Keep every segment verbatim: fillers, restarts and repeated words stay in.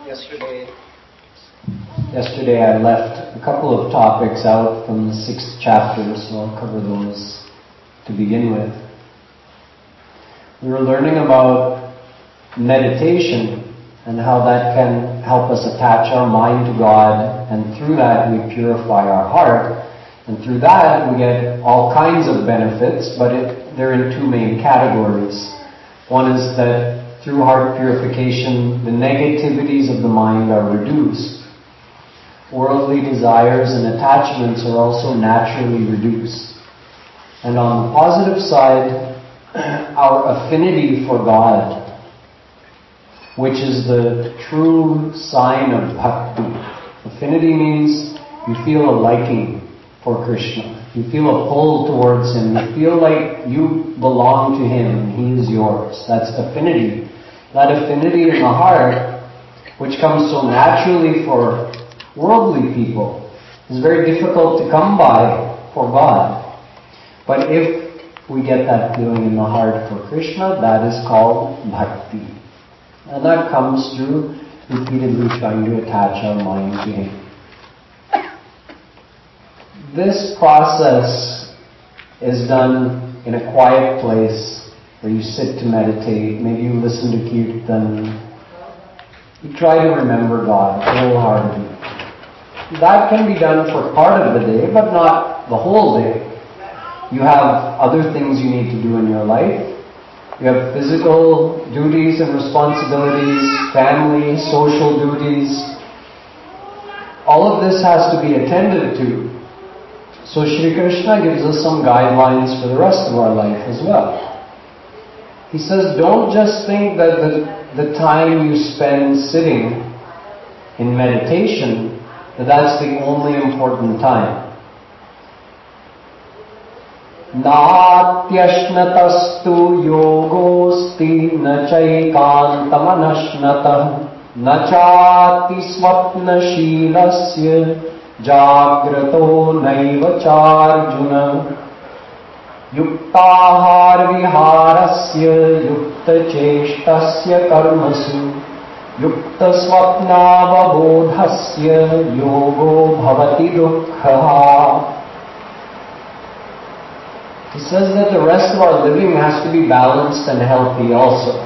Yesterday, yesterday I left a couple of topics out from the sixth chapter, so I'll cover those to begin with. We were learning about meditation and how that can help us attach our mind to God, and through that we purify our heart, and through that we get all kinds of benefits, but it, they're in two main categories. One is that through heart purification, the negativities of the mind are reduced. Worldly desires and attachments are also naturally reduced. And on the positive side, our affinity for God, which is the true sign of bhakti. Affinity means you feel a liking for Krishna. You feel a pull towards Him. You feel like you belong to Him and He is yours. That's affinity. That affinity in the heart, which comes so naturally for worldly people, is very difficult to come by for God. But if we get that feeling in the heart for Krishna, that is called bhakti. And that comes through repeatedly trying to attach our mind to Him. This process is done in a quiet place where you sit to meditate. Maybe you listen to Kirtan. You try to remember God wholeheartedly. That can be done for part of the day, but not the whole day. You have other things you need to do in your life. You have physical duties and responsibilities, family, social duties. All of this has to be attended to. So Shri Krishna gives us some guidelines for the rest of our life as well. He says, don't just think that the, the time you spend sitting in meditation, that that's the only important time. Natyashnatastu yogosti nachaikantamanashnatah nachati swapnashilasya jagrato naiva charjuna yuktahar viharasya yukta cheshtasya karmasu yukta swapnavabodhasya yogo bhavati dukkha. He says that the rest of our living has to be balanced and healthy also.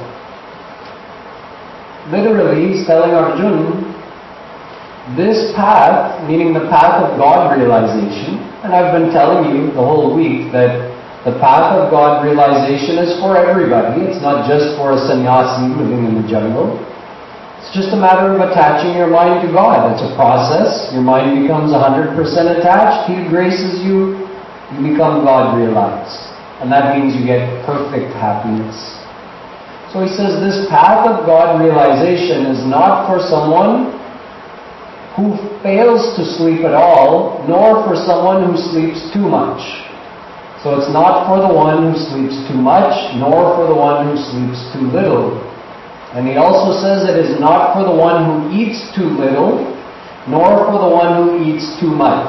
Literally, he's telling Arjuna, this path, meaning the path of God realization, and I've been telling you the whole week that the path of God realization is for everybody. It's not just for a sannyasi living in the jungle. It's just a matter of attaching your mind to God. It's a process. Your mind becomes one hundred percent attached. He graces you. You become God realized. And that means you get perfect happiness. So he says this path of God realization is not for someone who fails to sleep at all, nor for someone who sleeps too much. So it's not for the one who sleeps too much, nor for the one who sleeps too little. And he also says it is not for the one who eats too little, nor for the one who eats too much.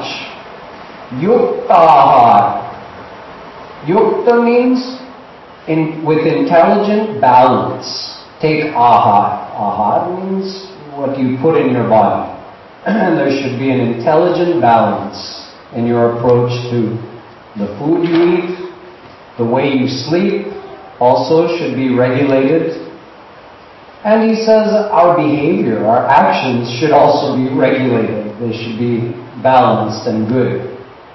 Yuktahar. Yukta means in, with intelligent balance. Take ahar. Ahar means what you put in your body. There should be an intelligent balance in your approach to the food you eat. The way you sleep also should be regulated. And he says our behavior, our actions should also be regulated. They should be balanced and good.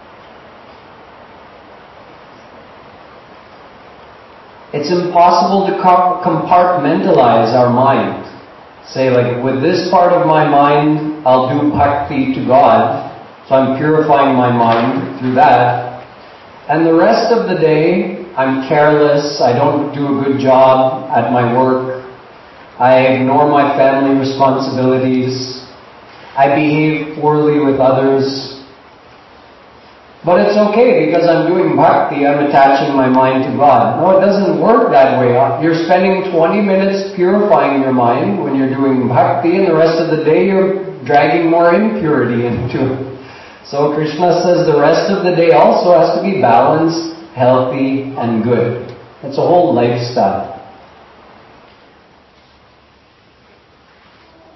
It's impossible to compartmentalize our mind. Say, like, with this part of my mind, I'll do bhakti to God, so I'm purifying my mind through that. And the rest of the day, I'm careless, I don't do a good job at my work, I ignore my family responsibilities, I behave poorly with others. But it's okay because I'm doing bhakti, I'm attaching my mind to God. No, it doesn't work that way. You're spending twenty minutes purifying your mind when you're doing bhakti, and the rest of the day you're dragging more impurity into it. So Krishna says the rest of the day also has to be balanced, healthy, and good. It's a whole lifestyle.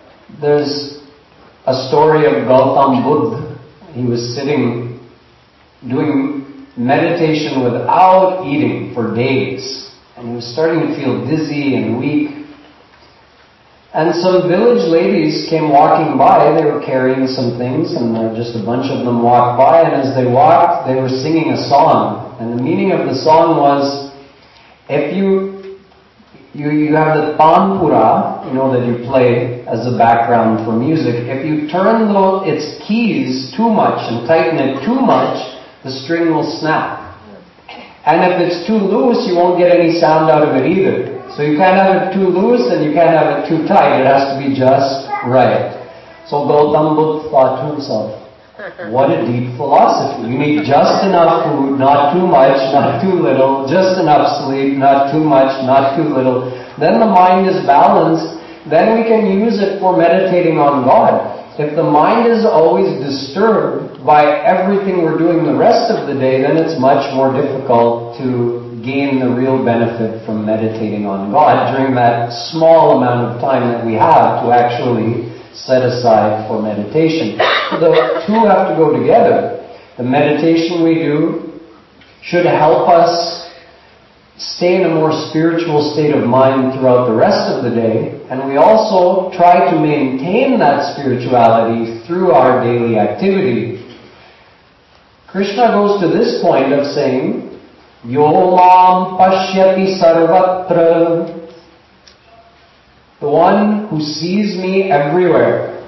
There's a story of Gautam Buddha. He was sitting, doing meditation without eating for days. And he was starting to feel dizzy and weak. And some village ladies came walking by. They were carrying some things, and just a bunch of them walked by. And as they walked, they were singing a song. And the meaning of the song was, if you you you have the tanpura, you know, that you play as a background for music. If you turn the, its keys too much and tighten it too much, the string will snap. And if it's too loose, you won't get any sound out of it either. So you can't have it too loose and you can't have it too tight. It has to be just right. So Gautam Buddha thought to himself, what a deep philosophy. You need just enough food, not too much, not too little, just enough sleep, not too much, not too little. Then the mind is balanced. Then we can use it for meditating on God. If the mind is always disturbed by everything we're doing the rest of the day, then it's much more difficult to gain the real benefit from meditating on God during that small amount of time that we have to actually set aside for meditation. So the two have to go together. The meditation we do should help us stay in a more spiritual state of mind throughout the rest of the day, and we also try to maintain that spirituality through our daily activity. Krishna goes to this point of saying, Yo mam pashyati sarvatra. The one who sees me everywhere.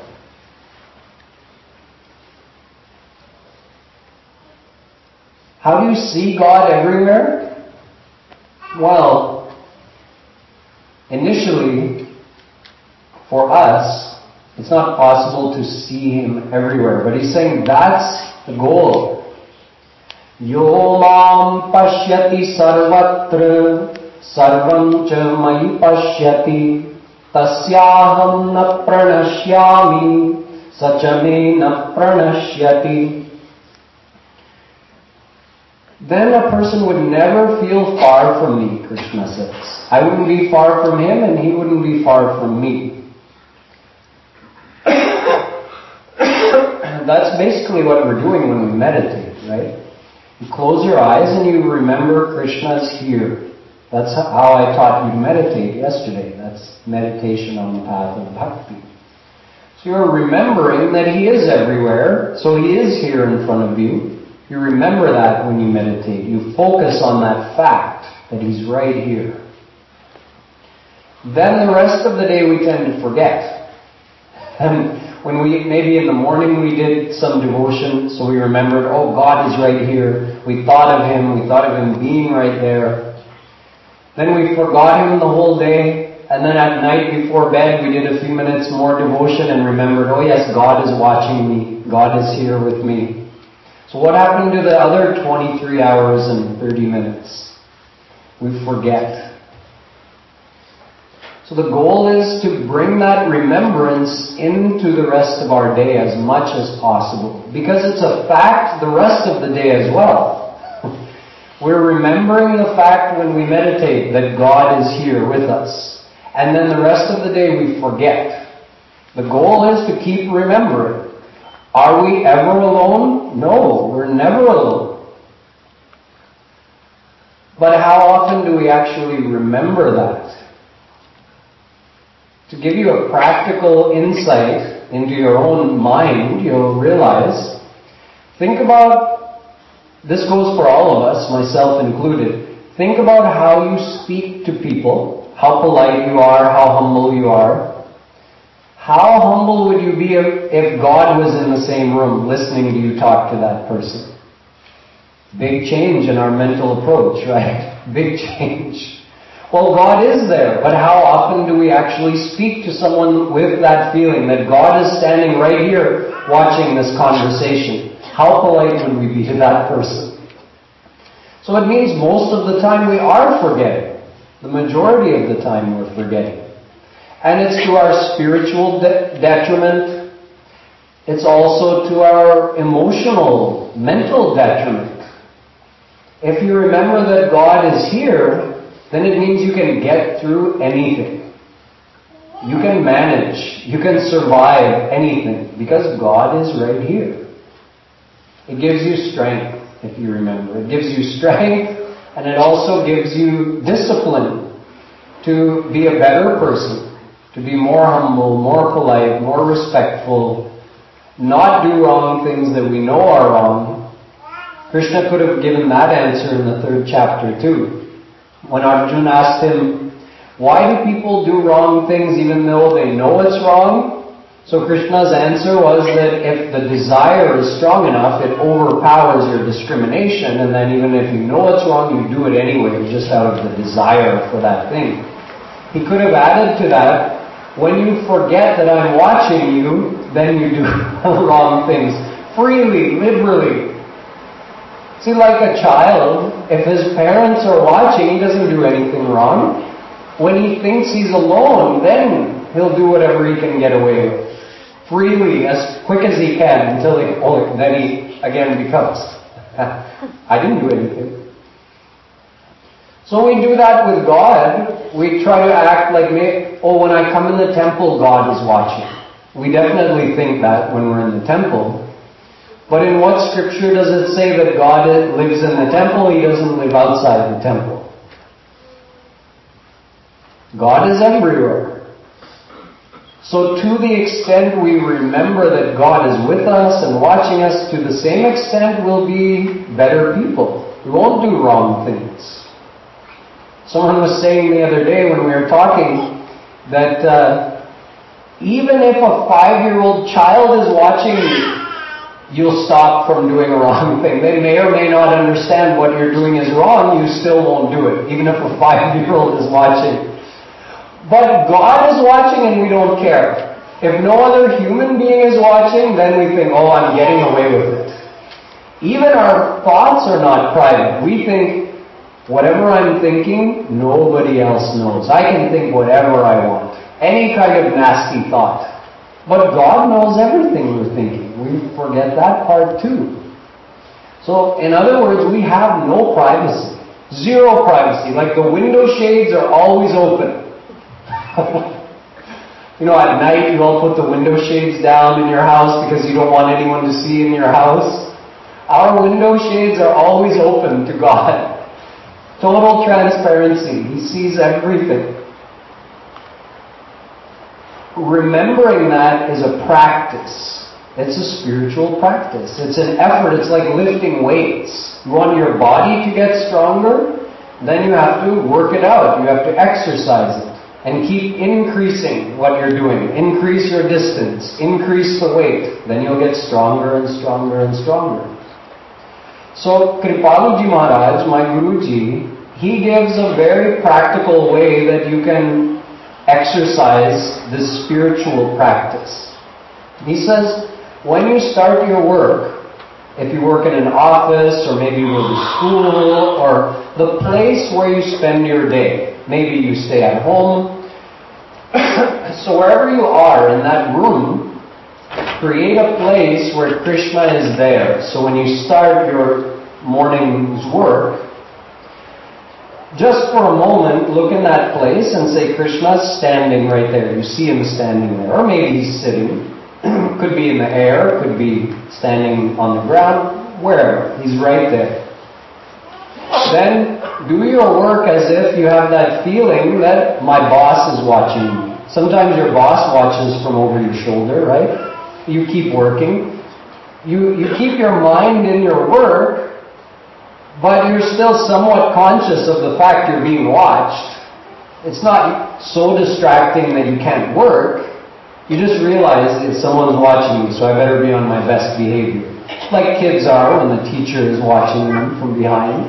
How do you see God everywhere? Well, initially, for us, it's not possible to see Him everywhere. But He's saying that's the goal. Yo mam pashyati sarvatra sarvam cha mayi pashyati tasyaham na pranashyami sachame na pranashyati. Then a person would never feel far from me, Krishna says. I wouldn't be far from him and he wouldn't be far from me. That's basically what we're doing when we meditate, right? You close your eyes and you remember Krishna's here. That's how I taught you to meditate yesterday. That's meditation on the path of bhakti. So you're remembering that He is everywhere, so He is here in front of you. You remember that when you meditate. You focus on that fact that He's right here. Then the rest of the day we tend to forget. And when we, maybe in the morning we did some devotion, so we remembered, oh, God is right here. We thought of Him, we thought of Him being right there. Then we forgot Him the whole day, and then at night before bed we did a few minutes more devotion and remembered, oh yes, God is watching me, God is here with me. So what happened to the other twenty-three hours and thirty minutes? We forget. So the goal is to bring that remembrance into the rest of our day as much as possible. Because it's a fact the rest of the day as well. We're remembering the fact when we meditate that God is here with us. And then the rest of the day we forget. The goal is to keep remembering. Are we ever alone? No, we're never alone. But how often do we actually remember that? To give you a practical insight into your own mind, you'll realize, think about, this goes for all of us, myself included, think about how you speak to people, how polite you are, how humble you are. How humble would you be if, if God was in the same room listening to you talk to that person? Big change in our mental approach, right? Big change. Well, God is there, but how often do we actually speak to someone with that feeling that God is standing right here watching this conversation? How polite would we be to that person? So it means most of the time we are forgetting. The majority of the time we're forgetting. And it's to our spiritual de- detriment. It's also to our emotional, mental detriment. If you remember that God is here, then it means you can get through anything. You can manage. You can survive anything because God is right here. It gives you strength, if you remember. It gives you strength, and it also gives you discipline to be a better person, to be more humble, more polite, more respectful, not do wrong things that we know are wrong. Krishna could have given that answer in the third chapter too. When Arjuna asked him, why do people do wrong things even though they know it's wrong? So Krishna's answer was that if the desire is strong enough, it overpowers your discrimination, and then even if you know it's wrong, you do it anyway, just out of the desire for that thing. He could have added to that, when you forget that I'm watching you, then you do wrong things. Freely, liberally. See, like a child, if his parents are watching, he doesn't do anything wrong. When he thinks he's alone, then he'll do whatever he can get away with. Freely, as quick as he can, until he, oh, then he again becomes, I didn't do anything. So we do that with God. We try to act like, oh, when I come in the temple, God is watching. We definitely think that when we're in the temple. But in what scripture does it say that God lives in the temple? He doesn't live outside the temple. God is everywhere. So to the extent we remember that God is with us and watching us, to the same extent we'll be better people. We won't do wrong things. Someone was saying the other day when we were talking that uh, even if a five-year-old child is watching you, you'll stop from doing a wrong thing. They may or may not understand what you're doing is wrong, you still won't do it, even if a five-year-old is watching. But God is watching and we don't care. If no other human being is watching, then we think, oh, I'm getting away with it. Even our thoughts are not private. We think, whatever I'm thinking, nobody else knows. I can think whatever I want. Any kind of nasty thought. But God knows everything we're thinking. We forget that part too. So, in other words, we have no privacy. Zero privacy. Like the window shades are always open. You know, at night you all put the window shades down in your house because you don't want anyone to see in your house. Our window shades are always open to God. Total transparency. He sees everything. Remembering that is a practice. It's a spiritual practice. It's an effort. It's like lifting weights. You want your body to get stronger? Then you have to work it out. You have to exercise it. And keep increasing what you're doing. Increase your distance. Increase the weight. Then you'll get stronger and stronger and stronger. So Kripaluji Maharaj, my Guruji, he gives a very practical way that you can exercise this spiritual practice. He says, when you start your work, if you work in an office or maybe you go to school or the place where you spend your day, maybe you stay at home. So wherever you are in that room, create a place where Krishna is there. So when you start your morning's work, just for a moment, look in that place and say, Krishna's standing right there. You see him standing there. Or maybe he's sitting. Could be in the air. Could be standing on the ground. Wherever. He's right there. Then do your work as if you have that feeling that my boss is watching me. Sometimes your boss watches from over your shoulder, right? You keep working. You, you keep your mind in your work, but you're still somewhat conscious of the fact you're being watched. It's not so distracting that you can't work. You just realize that someone's watching me, so I better be on my best behavior. Like kids are when the teacher is watching them from behind.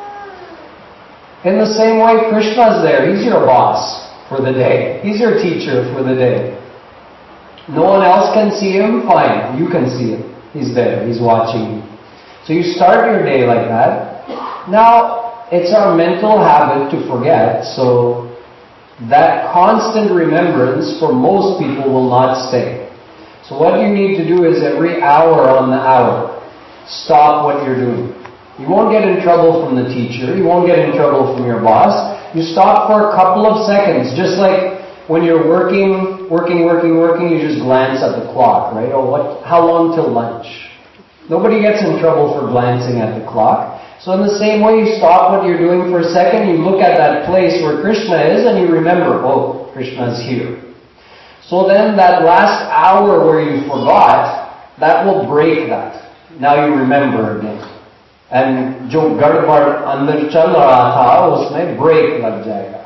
In the same way, Krishna's there. He's your boss for the day. He's your teacher for the day. No one else can see him? Fine. You can see him. He's there. He's watching you. So you start your day like that. Now, it's our mental habit to forget, so that constant remembrance for most people will not stay. So what you need to do is every hour on the hour, stop what you're doing. You won't get in trouble from the teacher. You won't get in trouble from your boss. You stop for a couple of seconds, just like when you're working, working, working, working, you just glance at the clock, right? Oh, what? How long till lunch? Nobody gets in trouble for glancing at the clock. So in the same way, you stop what you're doing for a second, you look at that place where Krishna is, and you remember, oh, Krishna's here. So then that last hour where you forgot, that will break that. Now you remember again. And jo gadbad andar chal raha tha, usme break lag jayega.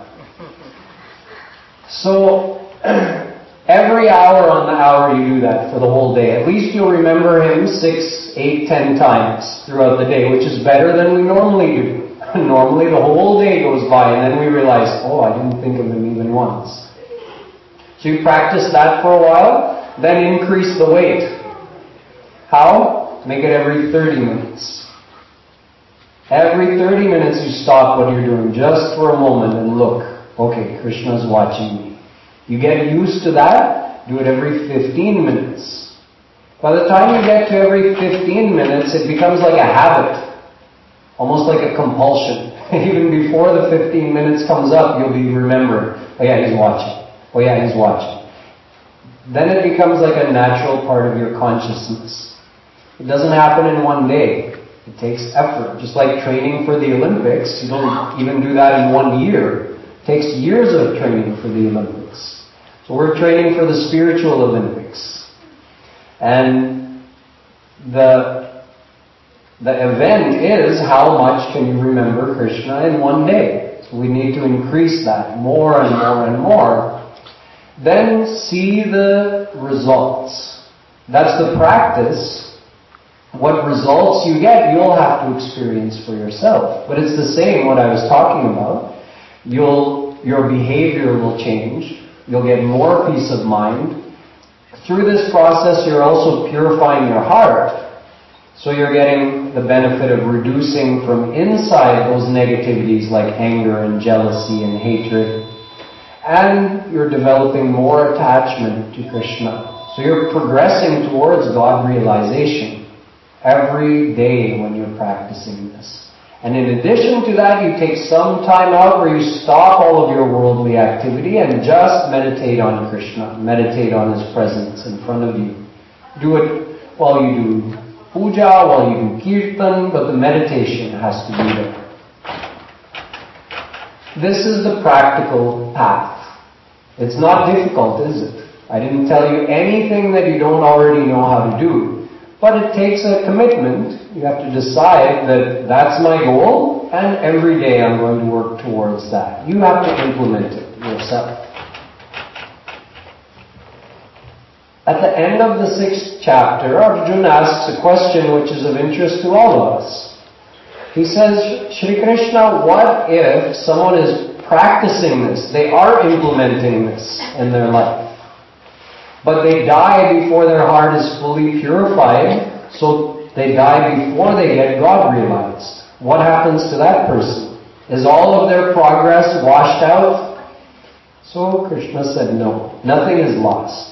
So every hour on the hour you do that for the whole day. At least you'll remember him six, eight, ten times throughout the day, which is better than we normally do. Normally the whole day goes by and then we realize, oh, I didn't think of him even once. So you practice that for a while, then increase the weight. How? Make it every thirty minutes. Every thirty minutes you stop what you're doing just for a moment and look. Okay, Krishna's watching me. You get used to that, do it every fifteen minutes. By the time you get to every fifteen minutes, it becomes like a habit. Almost like a compulsion. Even before the fifteen minutes comes up, you'll be remembering, oh yeah, he's watching. Oh yeah, he's watching. Then it becomes like a natural part of your consciousness. It doesn't happen in one day. It takes effort. Just like training for the Olympics, you don't even do that in one year. It takes years of training for the Olympics. So we're training for the spiritual Olympics. And the, the event is how much can you remember Krishna in one day. So we need to increase that more and more and more. Then see the results. That's the practice. What results you get, you'll have to experience for yourself. But it's the same what I was talking about. You'll, your behavior will change. You'll get more peace of mind. Through this process, you're also purifying your heart. So you're getting the benefit of reducing from inside those negativities like anger and jealousy and hatred. And you're developing more attachment to Krishna. So you're progressing towards God realization every day when you're practicing this. And in addition to that, you take some time out where you stop all of your worldly activity and just meditate on Krishna. Meditate on His presence in front of you. Do it while you do puja, while you do kirtan, but the meditation has to be there. This is the practical path. It's not difficult, is it? I didn't tell you anything that you don't already know how to do. But it takes a commitment. You have to decide that that's my goal, and every day I'm going to work towards that. You have to implement it yourself. At the end of the sixth chapter, Arjuna asks a question which is of interest to all of us. He says, Shri Krishna, what if someone is practicing this? They are implementing this in their life. But they die before their heart is fully purified, so they die before they get God realized. What happens to that person? Is all of their progress washed out? So Krishna said no, nothing is lost.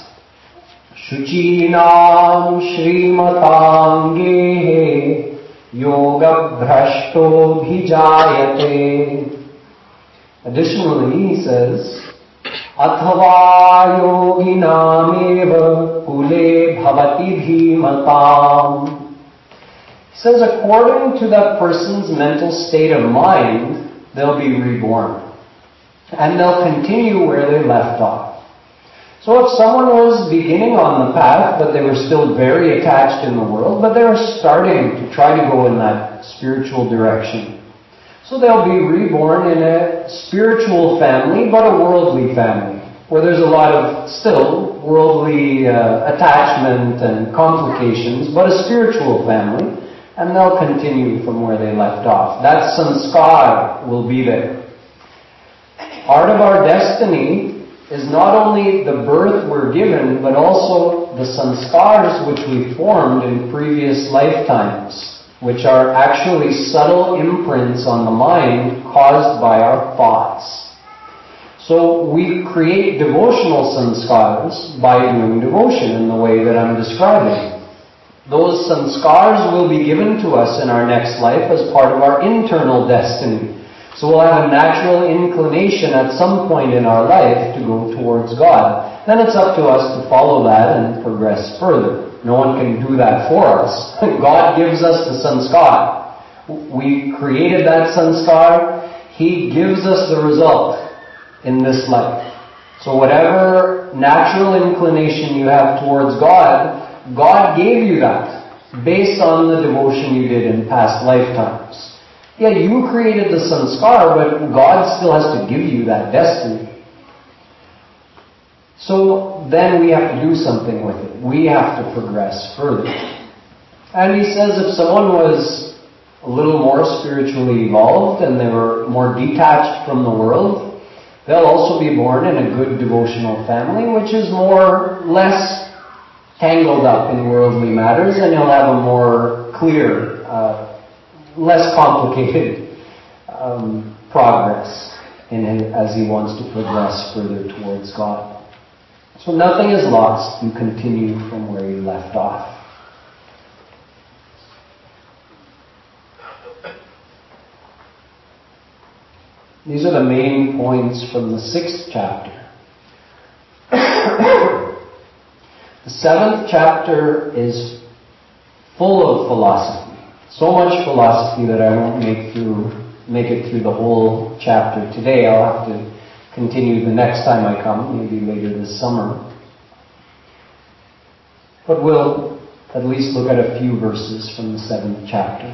Shuchinam Srimatam Gehe Yoga Bhrashto Bhijayate. Additionally, he says, Athava yoginameva kule bhavati dhimatam. He says, according to that person's mental state of mind, they'll be reborn. And they'll continue where they left off. So if someone was beginning on the path, but they were still very attached in the world, but they were starting to try to go in that spiritual direction. So they'll be reborn in a spiritual family, but a worldly family, where there's a lot of still worldly uh, attachment and complications, but a spiritual family, and they'll continue from where they left off. That sanskar will be there. Part of our destiny is not only the birth we're given, but also the sanskars which we formed in previous lifetimes, which are actually subtle imprints on the mind caused by our thoughts. So we create devotional sanskars by doing devotion in the way that I'm describing. Those sanskars will be given to us in our next life as part of our internal destiny. So we'll have a natural inclination at some point in our life to go towards God. Then it's up to us to follow that and progress further. No one can do that for us. God gives us the sanskar. We created that sanskar. He gives us the result in this life. So whatever natural inclination you have towards God, God gave you that based on the devotion you did in past lifetimes. Yeah, you created the sanskar, but God still has to give you that destiny. So then we have to do something with it. We have to progress further. And he says if someone was a little more spiritually evolved and they were more detached from the world, they'll also be born in a good devotional family, which is more, less tangled up in worldly matters, and he'll have a more clear, uh, less complicated um, progress in his, as he wants to progress further towards God. So nothing is lost. You continue from where you left off. These are the main points from the sixth chapter. The seventh chapter is full of philosophy. So much philosophy that I won't make through make it through the whole chapter today. I'll have to continue the next time I come, maybe later this summer. But we'll at least look at a few verses from the seventh chapter.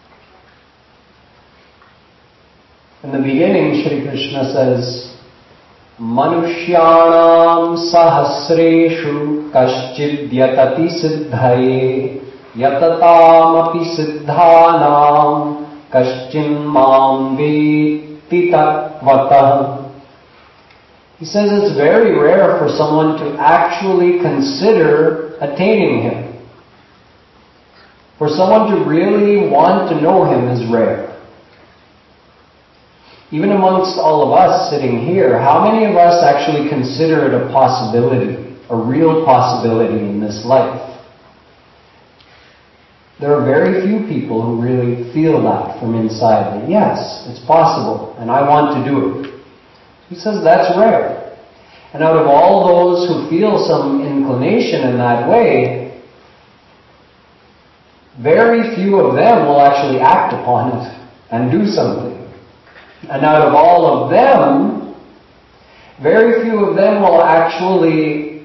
In the beginning, Shri Krishna says, Manushyanam sahasreshu kaschid yatati siddhaye yatataamapi siddhanam kaschin mam veti tatvatah. He says it's very rare for someone to actually consider attaining Him. For someone to really want to know Him is rare. Even amongst all of us sitting here, how many of us actually consider it a possibility, a real possibility in this life? There are very few people who really feel that from inside, that yes, it's possible, and I want to do it. He says that's rare. And out of all those who feel some inclination in that way, very few of them will actually act upon it and do something. And out of all of them, very few of them will actually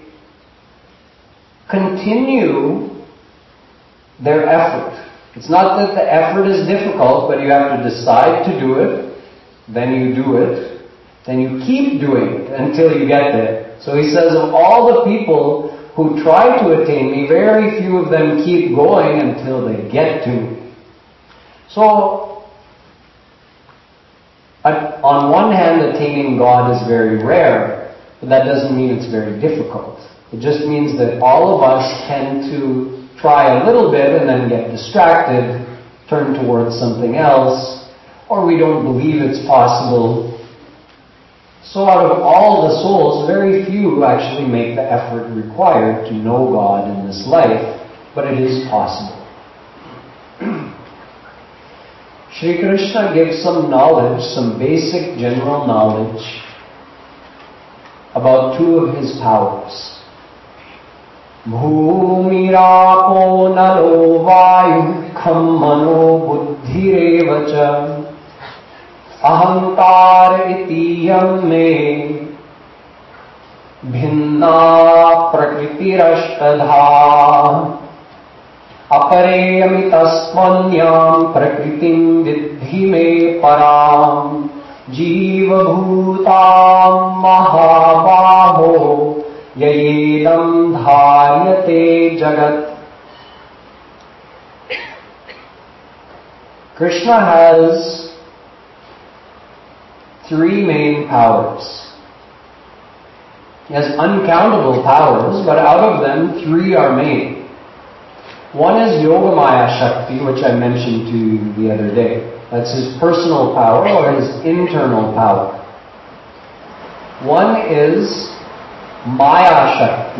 continue their effort. It's not that the effort is difficult, but you have to decide to do it, then you do it, then you keep doing it until you get there. So he says of all the people who try to attain me, very few of them keep going until they get to me. So, on one hand, attaining God is very rare, but that doesn't mean it's very difficult. It just means that all of us tend to try a little bit and then get distracted, turn towards something else, or we don't believe it's possible. So out of all the souls, very few actually make the effort required to know God in this life, but it is possible. Shri Krishna gives some knowledge, some basic general knowledge about two of his powers. Bhumirapo nalo vayu kham mano buddhirevacha ahankar itiyam me bhinna prakritirashtadha apareyamitasmanyam prakritim vidhi me param jiva bhutam mahabaho yayedam dharyate jagat. Krishna has three main powers. He has uncountable powers, but out of them, three are main. One is Yogamaya Shakti, which I mentioned to you the other day. That's his personal power or his internal power. One is Maya Shakti.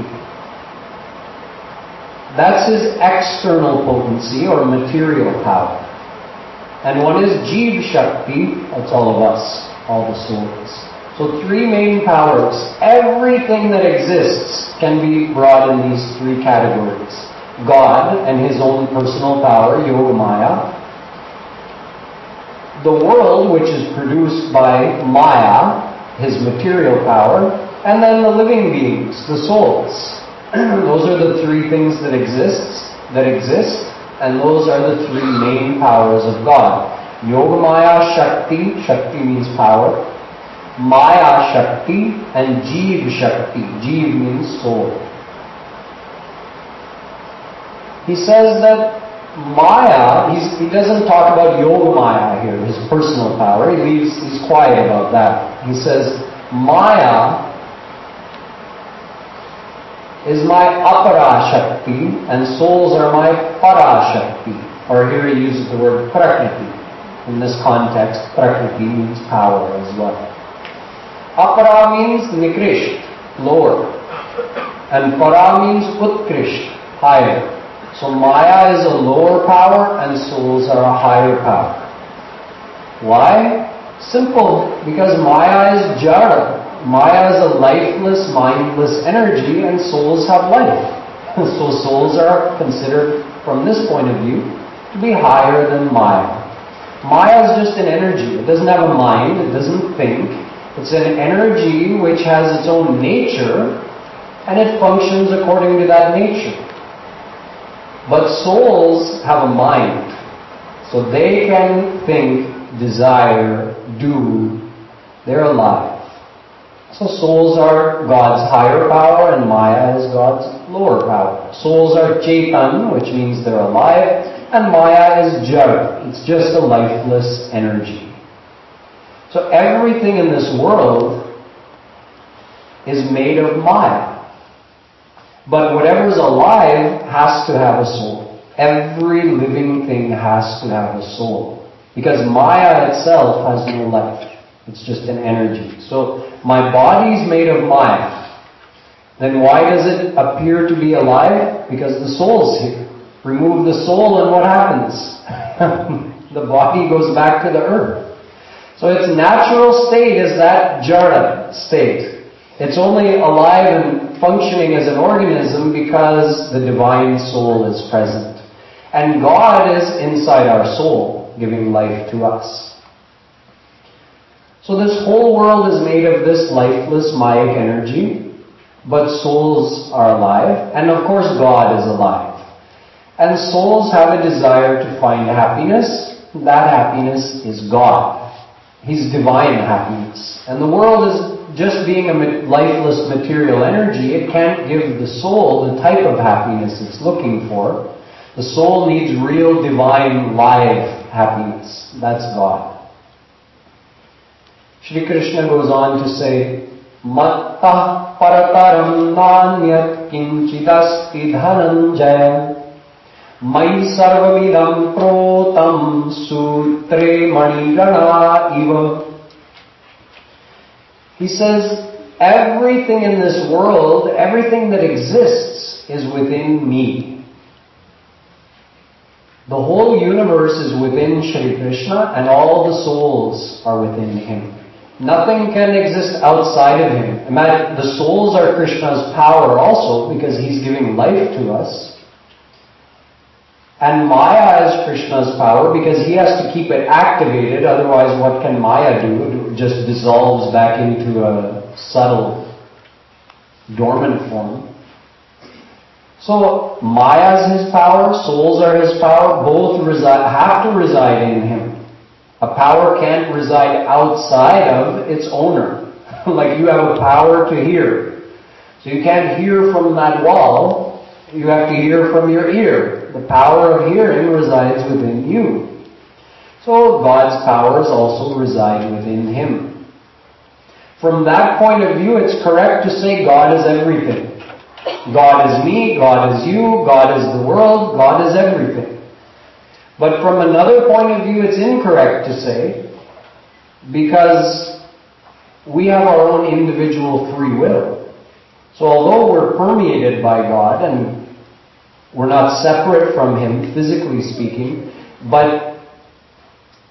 That's his external potency or material power. And one is Jeev Shakti, that's all of us, all the souls. So three main powers. Everything that exists can be brought in these three categories. God and His own personal power, Yogamaya. The world, which is produced by Maya, His material power, and then the living beings, the souls. Those are the three things that exist, that exist, and those are the three main powers of God. Yogamaya Shakti, Shakti means power, Maya Shakti, and Jeev Shakti. Jeev means soul. He says that Maya, he's, he doesn't talk about Yogamaya here, his personal power. He leaves, he's quiet about that. He says, Maya is my Apara Shakti, and souls are my Para Shakti. Or here he uses the word Prakriti. In this context, Prakriti means power as well. Apara means Nikrisht, lower. And Para means Utkrisht, higher. So Maya is a lower power and souls are a higher power. Why? Simple, because Maya is Jara. Maya is a lifeless, mindless energy and souls have life. So souls are considered, from this point of view, to be higher than Maya. Maya is just an energy. It doesn't have a mind, it doesn't think. It's an energy which has its own nature and it functions according to that nature. But souls have a mind, so they can think, desire, do. They're alive. So souls are God's higher power and Maya is God's lower power. Souls are Chetan, which means they're alive, and Maya is Jad. It's just a lifeless energy. So everything in this world is made of Maya. But whatever's alive has to have a soul. Every living thing has to have a soul. Because Maya itself has no life. It's just an energy. So my body's made of Maya. Then why does it appear to be alive? Because the soul's here. Remove the soul and what happens? The body goes back to the earth. So its natural state is that jara state. It's only alive and functioning as an organism because the divine soul is present. And God is inside our soul, giving life to us. So this whole world is made of this lifeless Mayic energy, but souls are alive, and of course God is alive. And souls have a desire to find happiness. That happiness is God. He's divine happiness. And the world is just being a lifeless material energy. It can't give the soul the type of happiness it's looking for. The soul needs real divine live happiness. That's God. Shri Krishna goes on to say, Matta parataram nanyat kinchidasti dhananjaya Mai sarvamidam protam sutre manigana iva. He says, everything in this world, everything that exists is within me. The whole universe is within Shri Krishna and all the souls are within Him. Nothing can exist outside of Him. Imagine, the souls are Krishna's power also because He's giving life to us. And Maya is Krishna's power because He has to keep it activated, otherwise what can Maya do? It just dissolves back into a subtle, dormant form. So Maya is His power, souls are His power, both reside, have to reside in Him. A power can't reside outside of its owner. Like you have a power to hear. So you can't hear from that wall, you have to hear from your ear. The power of hearing resides within you. So God's powers also reside within Him. From that point of view, it's correct to say God is everything. God is me, God is you, God is the world, God is everything. But from another point of view, it's incorrect to say, because we have our own individual free will. So although we're permeated by God and we're not separate from Him, physically speaking, but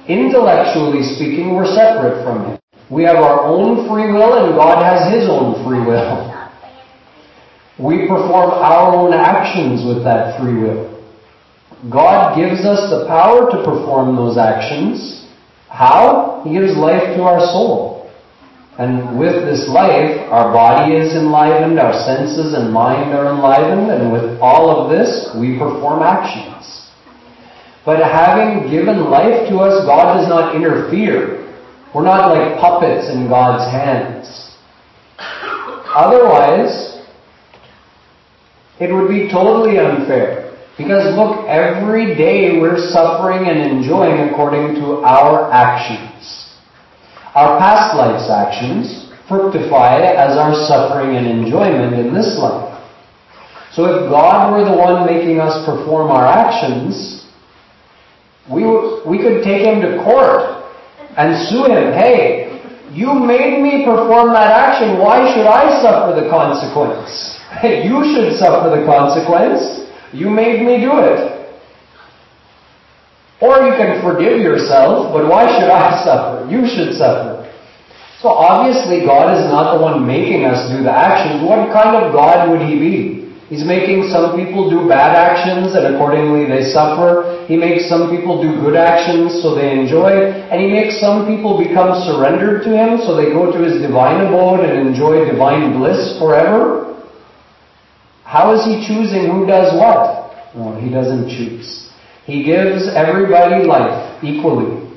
Intellectually speaking, we're separate from Him. We have our own free will and God has His own free will. We perform our own actions with that free will. God gives us the power to perform those actions. How? He gives life to our soul. And with this life, our body is enlivened, our senses and mind are enlivened, and with all of this, we perform actions. But having given life to us, God does not interfere. We're not like puppets in God's hands. Otherwise, it would be totally unfair. Because look, every day we're suffering and enjoying according to our actions. Our past life's actions fructify as our suffering and enjoyment in this life. So if God were the one making us perform our actions, we, w- we could take Him to court and sue Him. Hey, you made me perform that action. Why should I suffer the consequence? Hey, you should suffer the consequence. You made me do it. Or you can forgive yourself, but why should I suffer? You should suffer. So obviously God is not the one making us do the actions. What kind of God would He be? He's making some people do bad actions and accordingly they suffer. He makes some people do good actions so they enjoy. And He makes some people become surrendered to Him so they go to His divine abode and enjoy divine bliss forever. How is He choosing who does what? No, He doesn't choose. He gives everybody life equally.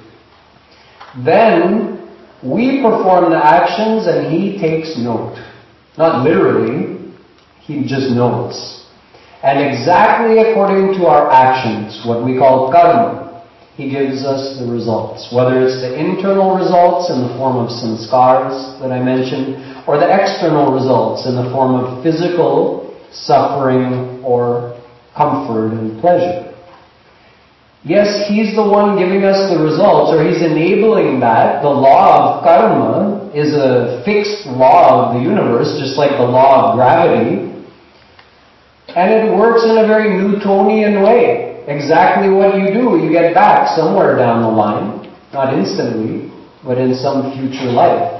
Then we perform the actions and He takes note. Not literally. He just knows. And exactly according to our actions, what we call karma, He gives us the results. Whether it's the internal results in the form of samskars that I mentioned, or the external results in the form of physical suffering or comfort and pleasure. Yes, He's the one giving us the results, or He's enabling that. The law of karma is a fixed law of the universe, just like the law of gravity. And it works in a very Newtonian way. Exactly what you do, you get back somewhere down the line. Not instantly, but in some future life.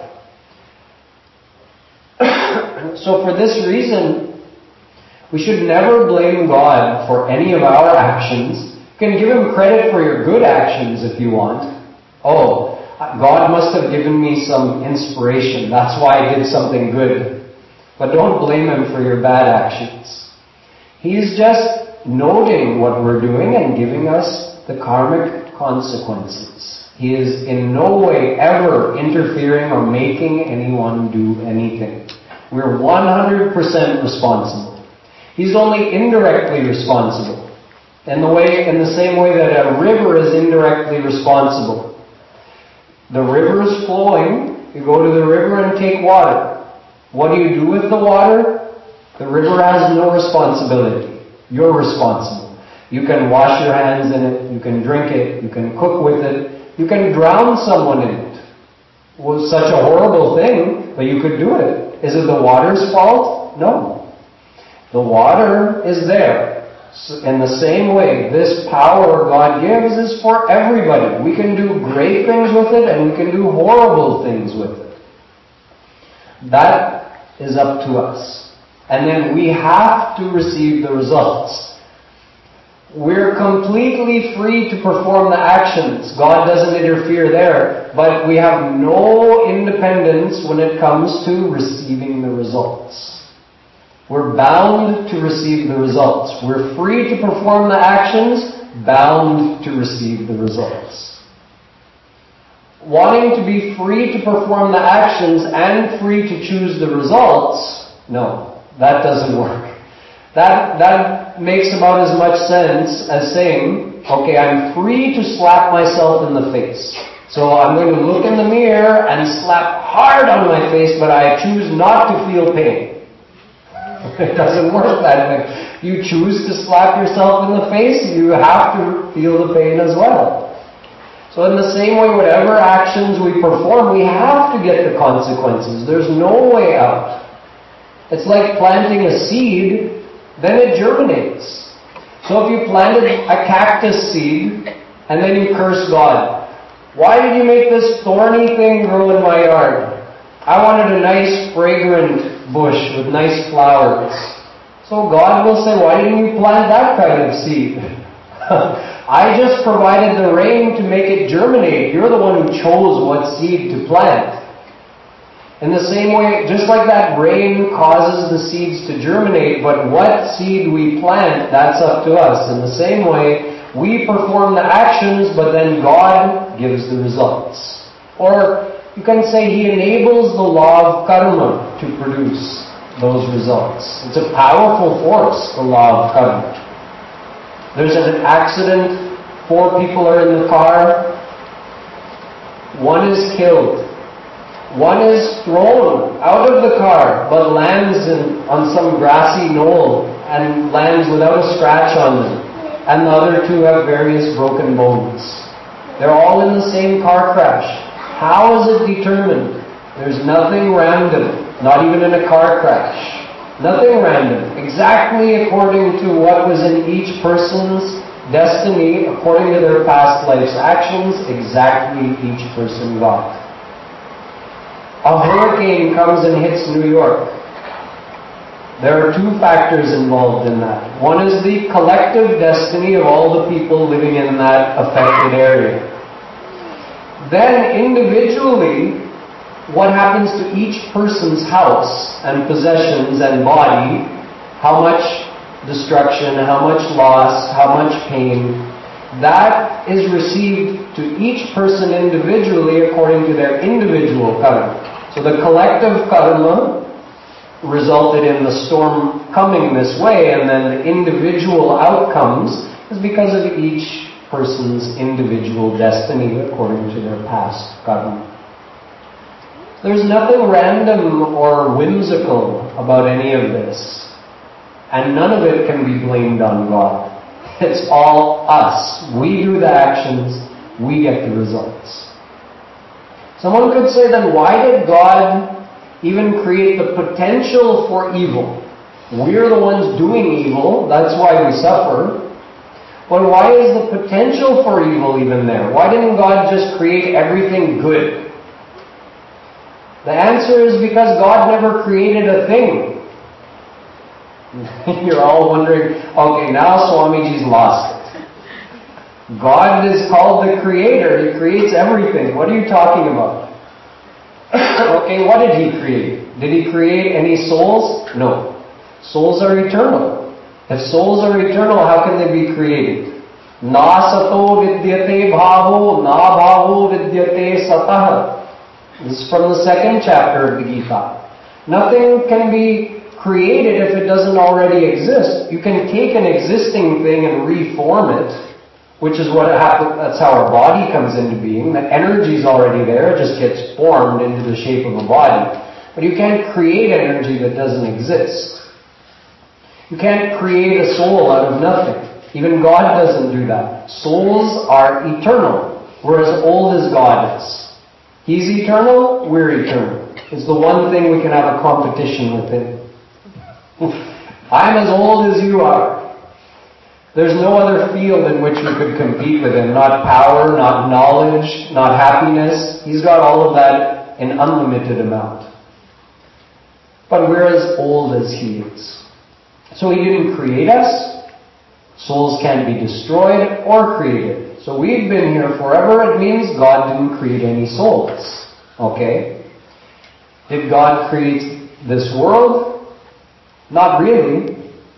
So for this reason, we should never blame God for any of our actions. You can give Him credit for your good actions if you want. Oh, God must have given me some inspiration. That's why I did something good. But don't blame Him for your bad actions. He's just noting what we're doing and giving us the karmic consequences. He is in no way ever interfering or making anyone do anything. We're one hundred percent responsible. He's only indirectly responsible. In the way, in the same way that a river is indirectly responsible. The river is flowing. You go to the river and take water. What do you do with the water? The river has no responsibility. You're responsible. You can wash your hands in it. You can drink it. You can cook with it. You can drown someone in it. It was such a horrible thing, but you could do it. Is it the water's fault? No. The water is there. In the same way, this power God gives is for everybody. We can do great things with it and we can do horrible things with it. That is up to us. And then we have to receive the results. We're completely free to perform the actions. God doesn't interfere there. But we have no independence when it comes to receiving the results. We're bound to receive the results. We're free to perform the actions, bound to receive the results. Wanting to be free to perform the actions and free to choose the results, no. That doesn't work. That that makes about as much sense as saying, okay, I'm free to slap myself in the face. So I'm going to look in the mirror and slap hard on my face, but I choose not to feel pain. It doesn't work that way. You choose to slap yourself in the face, you have to feel the pain as well. So in the same way, whatever actions we perform, we have to get the consequences. There's no way out. It's like planting a seed, then it germinates. So if you planted a cactus seed, and then you curse God, Why did you make this thorny thing grow in my yard? I wanted a nice fragrant bush with nice flowers. So God will say, why didn't you plant that kind of seed? I just provided the rain to make it germinate. You're the one who chose what seed to plant. In the same way, just like that rain causes the seeds to germinate, but what seed we plant, that's up to us. In the same way, we perform the actions, but then God gives the results. Or you can say He enables the law of karma to produce those results. It's a powerful force, the law of karma. There's an accident, four people are in the car, one is killed. One is thrown out of the car, but lands in, on some grassy knoll and lands without a scratch on them. And the other two have various broken bones. They're all in the same car crash. How is it determined? There's nothing random, not even in a car crash. Nothing random. Exactly according to what was in each person's destiny, according to their past life's actions, exactly each person got. A hurricane comes and hits New York. There are two factors involved in that. One is the collective destiny of all the people living in that affected area. Then individually, what happens to each person's house and possessions and body, how much destruction, how much loss, how much pain, that is received to each person individually according to their individual karma. So the collective karma resulted in the storm coming this way, and then the individual outcomes is because of each person's individual destiny according to their past karma. There's nothing random or whimsical about any of this, and none of it can be blamed on God. It's all us. We do the actions, we get the results. Someone could say, then why did God even create the potential for evil? We're the ones doing evil, that's why we suffer. But why is the potential for evil even there? Why didn't God just create everything good? The answer is because God never created a thing. You're all wondering, okay, now Swamiji's lost it. God is called the Creator. He creates everything. What are you talking about? Okay, what did He create? Did He create any souls? No. Souls are eternal. If souls are eternal, how can they be created? Na sato vidyate bhavo, na bhavo vidyate satah. This is from the second chapter of the Gita. Nothing can be created if it doesn't already exist. You can take an existing thing and reform it, which is what happens. That's how our body comes into being. The energy is already there; it just gets formed into the shape of a body. But you can't create energy that doesn't exist. You can't create a soul out of nothing. Even God doesn't do that. Souls are eternal. We're as old as God is. He's eternal, we're eternal. It's the one thing we can have a competition with Him. I'm as old as you are. There's no other field in which we could compete with Him. Not power, not knowledge, not happiness. He's got all of that in unlimited amount. But we're as old as He is. So He didn't create us. Souls can't be destroyed or created. So we've been here forever. It means God didn't create any souls. Okay? Did God create this world? Not really.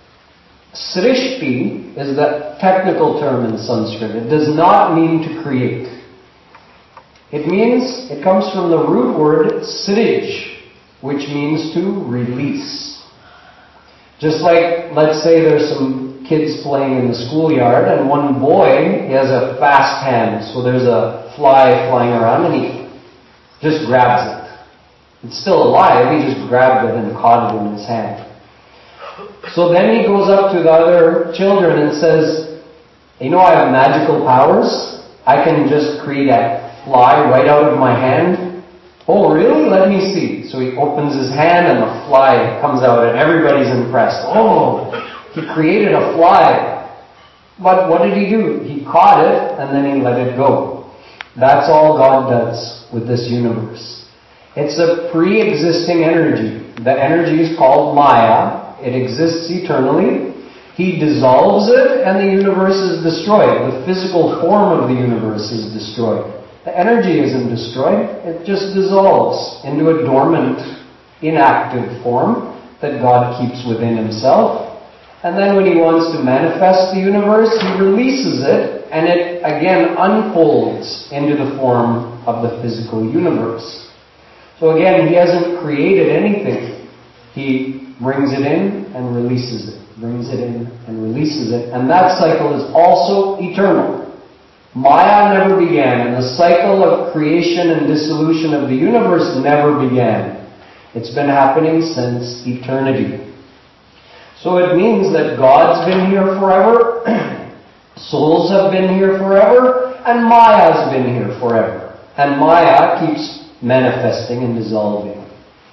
Srishti is the technical term in Sanskrit. It does not mean to create. It means, it comes from the root word srij, which means to release. Just like, let's say there's some kids playing in the schoolyard, and one boy, he has a fast hand, so there's a fly flying around, and he just grabs it. It's still alive, he just grabbed it and caught it in his hand. So then he goes up to the other children and says, you know, I have magical powers. I can just create a fly right out of my hand. Oh, really? Let me see. So he opens his hand and the fly comes out and everybody's impressed. Oh, he created a fly. But what did he do? He caught it and then he let it go. That's all God does with this universe. It's a pre-existing energy. The energy is called Maya. It exists eternally. He dissolves it and the universe is destroyed. The physical form of the universe is destroyed. The energy isn't destroyed. It just dissolves into a dormant, inactive form that God keeps within himself. And then when he wants to manifest the universe, he releases it and it again unfolds into the form of the physical universe. So again, he hasn't created anything. He brings it in and releases it. Brings it in and releases it. And that cycle is also eternal. Maya never began, and the cycle of creation and dissolution of the universe never began. It's been happening since eternity. So it means that God's been here forever, souls have been here forever, and Maya's been here forever. And Maya keeps manifesting and dissolving.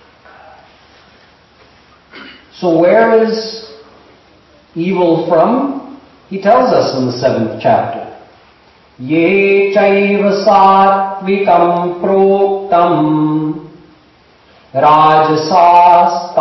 So where is evil from? He tells us in the seventh chapter. Ye chaiva satvikam proktam rajasas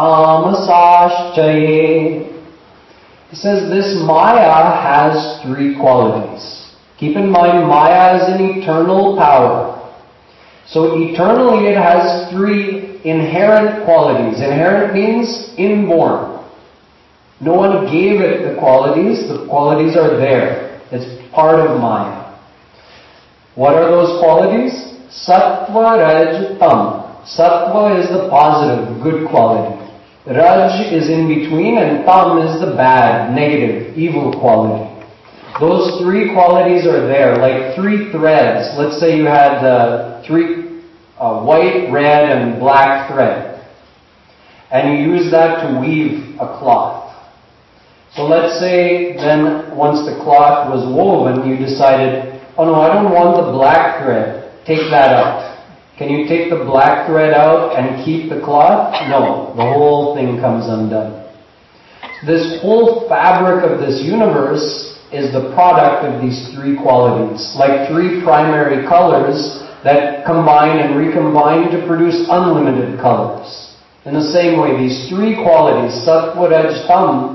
tamasaschaye. He says this Maya has three qualities. Keep in mind, Maya is an eternal power. So eternally it has three inherent qualities. Inherent means inborn. No one gave it the qualities. The qualities are there. It's part of Maya. What are those qualities? Sattva, Raj, Tam. Sattva is the positive, good quality. Raj is in between and Tam is the bad, negative, evil quality. Those three qualities are there, like three threads. Let's say you had uh, three uh, white, red, and black thread. And you use that to weave a cloth. So let's say then once the cloth was woven, you decided, oh no, I don't want the black thread. Take that out. Can you take the black thread out and keep the cloth? No, the whole thing comes undone. This whole fabric of this universe is the product of these three qualities, like three primary colors that combine and recombine to produce unlimited colors. In the same way, these three qualities, Sattva, Raj, Tam,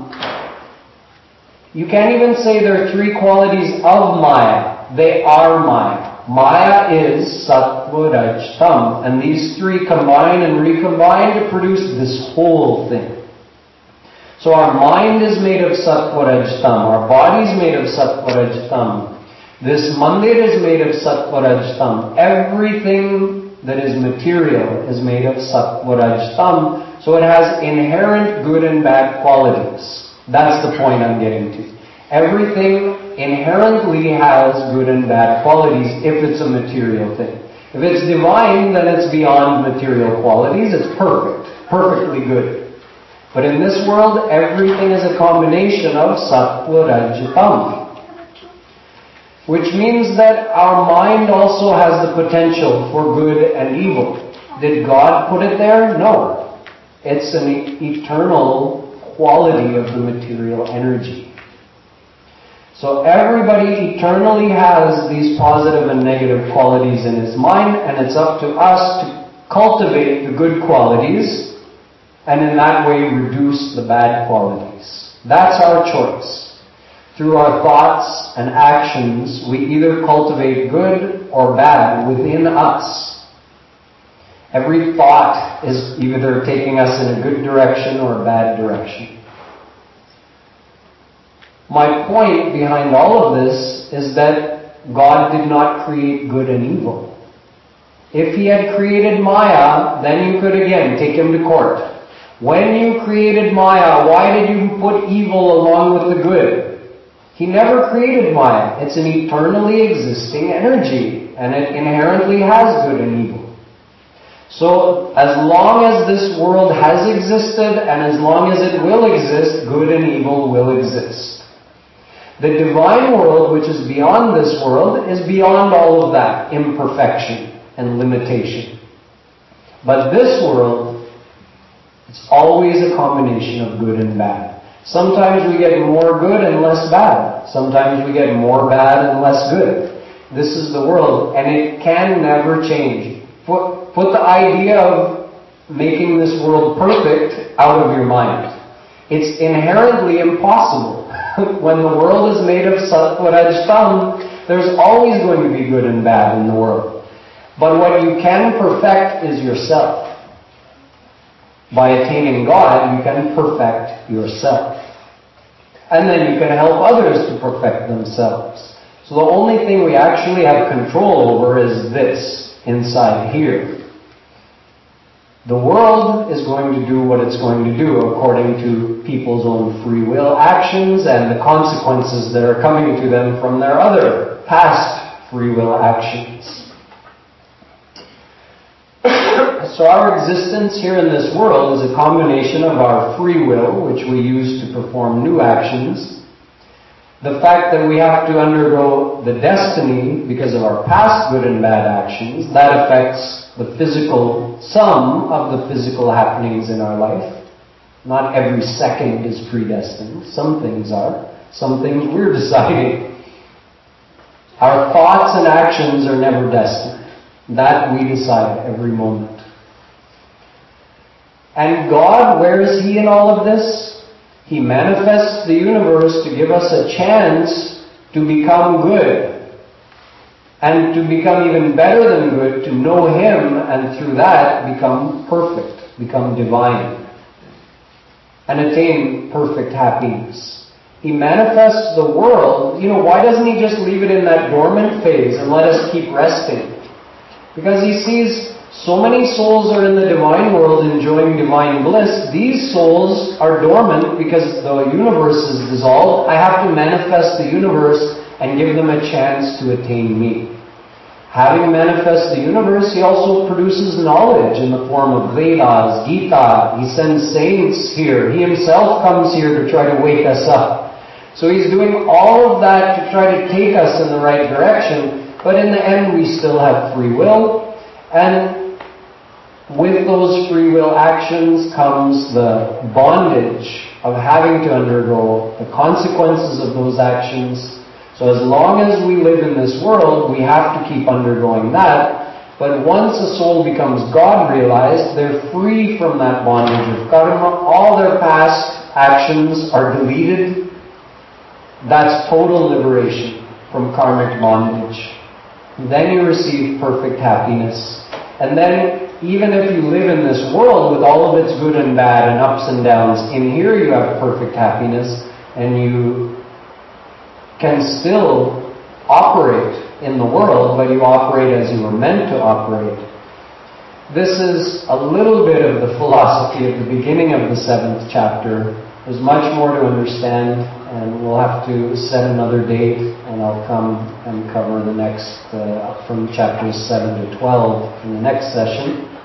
you can't even say they're three qualities of Maya. They are Maya. Maya is Sattva, Raj, Tam, and these three combine and recombine to produce this whole thing. So our mind is made of Sattva, Raj, Tam. Our body is made of Sattva, Raj, Tam. This mandir is made of Sattva, Raj, Tam. Everything that is material is made of Sattva, Raj, Tam. So it has inherent good and bad qualities. That's the point I'm getting to. Everything inherently has good and bad qualities if it's a material thing. If it's divine, then it's beyond material qualities. It's perfect. Perfectly good. But in this world, everything is a combination of Sattva, Raj, Tam. Which means that our mind also has the potential for good and evil. Did God put it there? No. It's an eternal quality of the material energy. So everybody eternally has these positive and negative qualities in his mind, and it's up to us to cultivate the good qualities and in that way reduce the bad qualities. That's our choice. Through our thoughts and actions, we either cultivate good or bad within us. Every thought is either taking us in a good direction or a bad direction. My point behind all of this is that God did not create good and evil. If He had created Maya, then you could again take Him to court. When you created Maya, why did you put evil along with the good? He never created Maya. It's an eternally existing energy, and it inherently has good and evil. So, as long as this world has existed, and as long as it will exist, good and evil will exist. The divine world, which is beyond this world, is beyond all of that imperfection and limitation. But this world, it's always a combination of good and bad. Sometimes we get more good and less bad. Sometimes we get more bad and less good. This is the world, and it can never change. Put, put the idea of making this world perfect out of your mind. It's inherently impossible. When the world is made of what I just found, there's always going to be good and bad in the world. But what you can perfect is yourself. By attaining God, you can perfect yourself. And then you can help others to perfect themselves. So the only thing we actually have control over is this, inside here. The world is going to do what it's going to do according to people's own free will actions and the consequences that are coming to them from their other past free will actions. So our existence here in this world is a combination of our free will, which we use to perform new actions, the fact that we have to undergo the destiny because of our past good and bad actions, that affects the physical sum of the physical happenings in our life. Not every second is predestined. Some things are. Some things we're deciding. Our thoughts and actions are never destined. That we decide every moment. And God, where is He in all of this? He manifests the universe to give us a chance to become good. And to become even better than good, to know Him, and through that become perfect, become divine, and attain perfect happiness. He manifests the world. You know, why doesn't He just leave it in that dormant phase and let us keep resting? Because He sees so many souls are in the divine world enjoying divine bliss. These souls are dormant because the universe is dissolved. I have to manifest the universe and give them a chance to attain me. Having manifest the universe, He also produces knowledge in the form of Vedas, Gita. He sends saints here. He Himself comes here to try to wake us up. So He's doing all of that to try to take us in the right direction. But in the end, we still have free will. And with those free will actions comes the bondage of having to undergo the consequences of those actions. So as long as we live in this world, we have to keep undergoing that. But once a soul becomes God-realized, they're free from that bondage of karma. All their past actions are deleted. That's total liberation from karmic bondage. Then you receive perfect happiness. And then, even if you live in this world with all of its good and bad and ups and downs, in here you have perfect happiness, and you can still operate in the world, but you operate as you were meant to operate. This is a little bit of the philosophy at the beginning of the seventh chapter. There's much more to understand, and we'll have to set another date, and I'll come and cover the next, uh, from chapters seven to twelve in the next session.